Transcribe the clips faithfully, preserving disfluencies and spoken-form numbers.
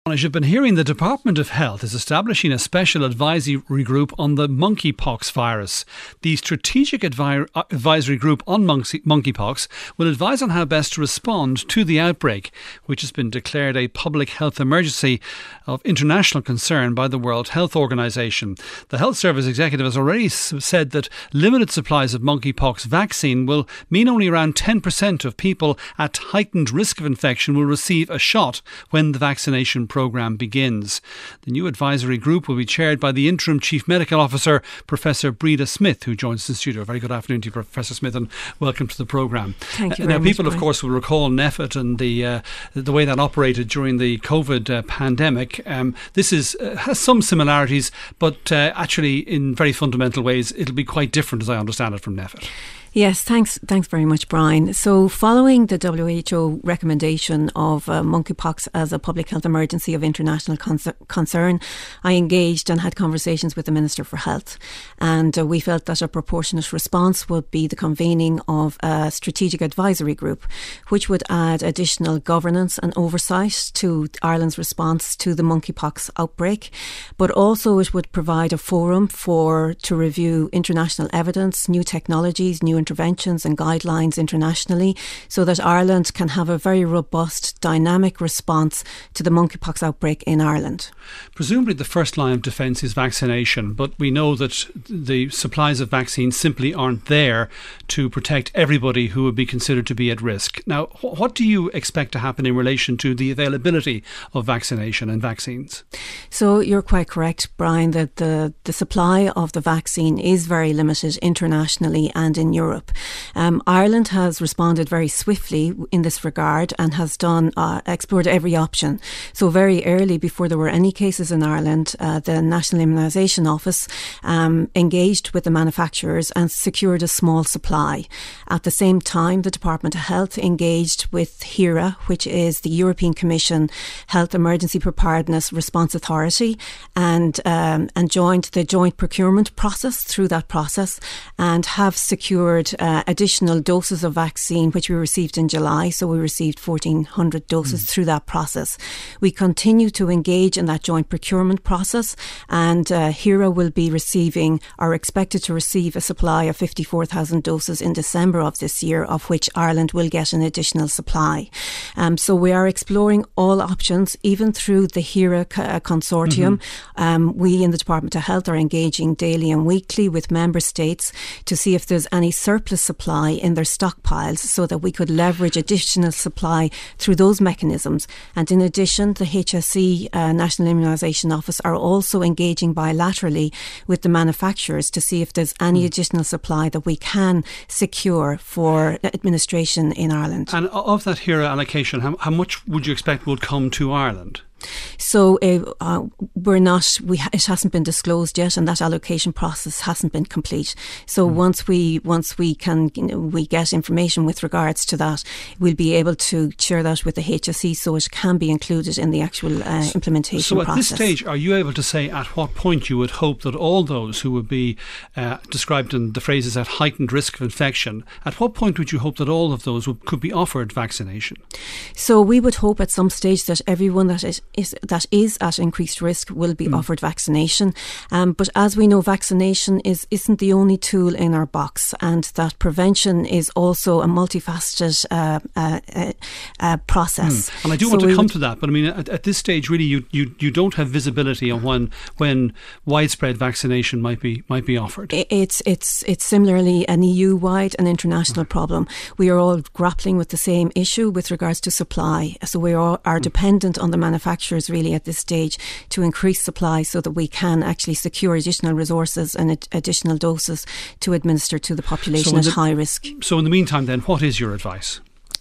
As you've been hearing, the Department of Health is establishing a special advisory group on the monkeypox virus. The Strategic Advi- Advisory Group on monkey- monkeypox will advise on how best to respond to the outbreak, which has been declared a public health emergency of international concern by the World Health Organization. The Health Service executive has already said that limited supplies of monkeypox vaccine will mean only around ten percent of people at heightened risk of infection will receive a shot when the vaccination programme begins. The new advisory group will be chaired by the interim Chief Medical Officer, Professor Breda Smith, who joins the studio. Very good afternoon to you, Professor Smith, and welcome to the programme. Thank you uh, very Now, people, much, of course, will recall NPHET and the uh, the way that operated during the COVID uh, pandemic. Um, this is uh, has some similarities, but uh, actually, in very fundamental ways, it'll be quite different, as I understand it, from NPHET. Yes, thanks thanks very much, Brian. So following the W H O recommendation of uh, monkeypox as a public health emergency of international con- concern, I engaged and had conversations with the Minister for Health. And uh, we felt that a proportionate response would be the convening of a strategic advisory group, which would add additional governance and oversight to Ireland's response to the monkeypox outbreak. But also it would provide a forum for to review international evidence, new technologies, new interventions and guidelines internationally, so that Ireland can have a very robust, dynamic response to the monkeypox outbreak in Ireland. Presumably the first line of defence is vaccination, but we know that the supplies of vaccines simply aren't there to protect everybody who would be considered to be at risk. Now, wh- what do you expect to happen in relation to the availability of vaccination and vaccines? So you're quite correct, Brian, that the, the supply of the vaccine is very limited internationally and in Europe. Um, Ireland has responded very swiftly in this regard and has done uh, explored every option. So very early, before there were any cases in Ireland, uh, the National Immunisation Office um, engaged with the manufacturers and secured a small supply. At the same time, the Department of Health engaged with HERA, which is the European Commission Health Emergency Preparedness Response Authority, and um, and joined the joint procurement process through that process, and have secured Uh, additional doses of vaccine, which we received in July. So we received fourteen hundred doses mm. through that process. We continue to engage in that joint procurement process, and uh, HERA will be receiving, are expected to receive, a supply of fifty-four thousand doses in December of this year, of which Ireland will get an additional supply. Um, so we are exploring all options, even through the HERA co- consortium. Mm-hmm. Um, we in the Department of Health are engaging daily and weekly with member states to see if there's any surplus supply in their stockpiles, so that we could leverage additional supply through those mechanisms. And in addition, the H S E, uh, National Immunisation Office, are also engaging bilaterally with the manufacturers to see if there's any mm. additional supply that we can secure for administration in Ireland. And of that HERA allocation, how, how much would you expect would come to Ireland? So uh, uh, we're not. We ha- it hasn't been disclosed yet, and that allocation process hasn't been complete. So mm. once we once we can you know, we get information with regards to that, we'll be able to share that with the H S E, so it can be included in the actual uh, implementation so, so process. So at this stage, are you able to say at what point you would hope that all those who would be uh, described in the phrases at heightened risk of infection, at what point would you hope that all of those would, could be offered vaccination? So we would hope at some stage that everyone that is Is, that is at increased risk will be mm. offered vaccination. Um, but as we know, vaccination is, isn't the only tool in our box, and that prevention is also a multifaceted uh, uh, uh, uh, process. Mm. And I do so want to come would, to that, but I mean, at, at this stage, really, you, you, you don't have visibility on when when widespread vaccination might be might be offered. It's it's it's similarly an E U-wide and international mm. problem. We are all grappling with the same issue with regards to supply. So we are, are mm. dependent on the manufacturers really at this stage to increase supply, so that we can actually secure additional resources and ad- additional doses to administer to the population so at the, high risk. So in the meantime then, what is your advice?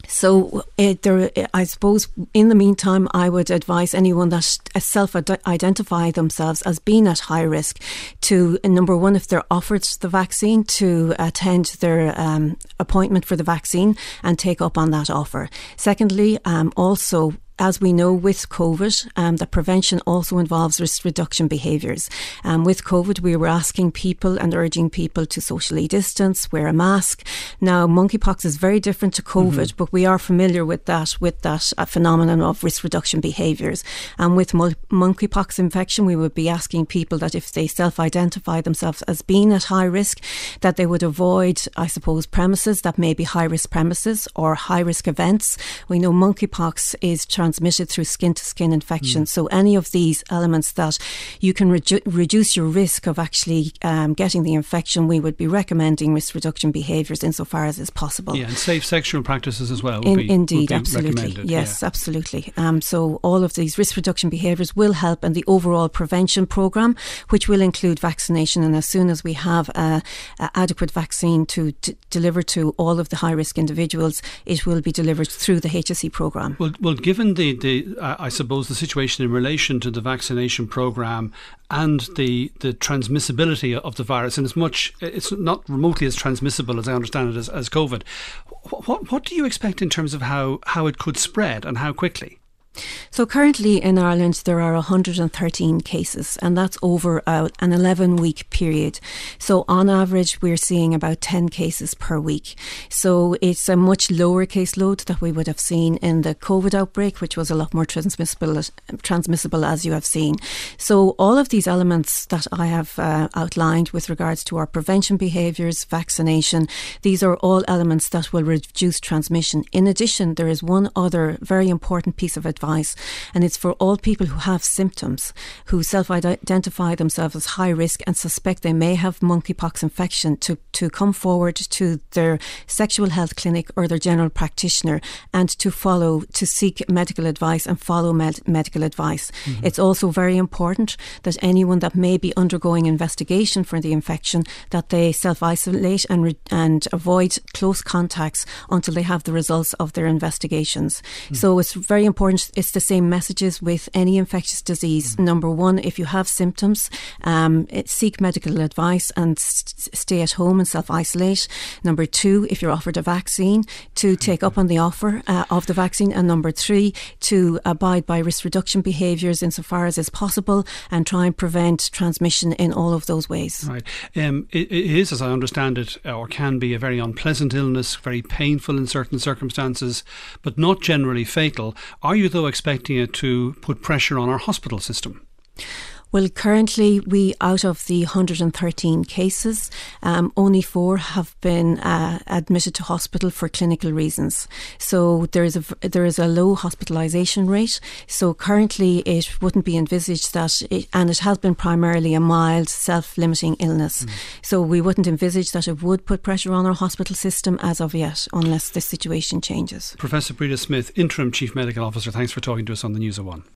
So uh, there, I suppose in the meantime, I would advise anyone that self-identify themselves as being at high risk to, number one, if they're offered the vaccine, to attend their um, appointment for the vaccine and take up on that offer. Secondly, um, also as we know with COVID, um, that prevention also involves risk reduction behaviours. Um, with COVID, we were asking people and urging people to socially distance, wear a mask. Now, monkeypox is very different to COVID, mm-hmm. but we are familiar with that, with that uh, phenomenon of risk reduction behaviours. And with mul- monkeypox infection, we would be asking people that if they self-identify themselves as being at high risk, that they would avoid, I suppose, premises that may be high-risk premises or high-risk events. We know monkeypox is transmitted through skin-to-skin infection. Mm. So any of these elements that you can redu- reduce your risk of actually um, getting the infection, we would be recommending risk reduction behaviours insofar as is possible. Yeah, and safe sexual practices as well would In, be Indeed, would be absolutely. Yes, yeah. absolutely. Um, so all of these risk reduction behaviours will help in the overall prevention programme, which will include vaccination. And as soon as we have a, a adequate vaccine to, to deliver to all of the high-risk individuals, it will be delivered through the H S E programme. Well, well, given the, the uh, I suppose, the situation in relation to the vaccination programme and the, the transmissibility of the virus, and as much, it's not remotely as transmissible as I understand it as, as COVID, what, what do you expect in terms of how, how it could spread and how quickly? So currently in Ireland there are one hundred thirteen cases, and that's over uh, an eleven week period. So on average we're seeing about ten cases per week. So it's a much lower caseload that we would have seen in the COVID outbreak, which was a lot more transmissible, transmissible as you have seen. So all of these elements that I have uh, outlined with regards to our prevention behaviours, vaccination, these are all elements that will reduce transmission. In addition, there is one other very important piece of advice, and it's for all people who have symptoms, who self-identify themselves as high risk and suspect they may have monkeypox infection, to, to come forward to their sexual health clinic or their general practitioner and to follow, to seek medical advice and follow med- medical advice. Mm-hmm. It's also very important that anyone that may be undergoing investigation for the infection, that they self-isolate and, re- and avoid close contacts until they have the results of their investigations. Mm-hmm. So it's very important. It's the same messages with any infectious disease. Mm-hmm. Number one, if you have symptoms, um, seek medical advice and st- stay at home and self-isolate. Number two, if you're offered a vaccine, to take up on the offer uh, of the vaccine. And number three, to abide by risk reduction behaviours insofar as is possible and try and prevent transmission in all of those ways. Right. Um, it, it is, as I understand it, or can be, a very unpleasant illness, very painful in certain circumstances, but not generally fatal. Are you, though, expecting it to put pressure on our hospital system? Well, currently, we out of the one hundred thirteen cases, um, only four have been uh, admitted to hospital for clinical reasons. So there is a there is a low hospitalisation rate. So currently, it wouldn't be envisaged that, it, and it has been primarily a mild, self-limiting illness. Mm. So we wouldn't envisage that it would put pressure on our hospital system as of yet, unless the situation changes. Professor Breda Smith, Interim Chief Medical Officer, thanks for talking to us on the News at One.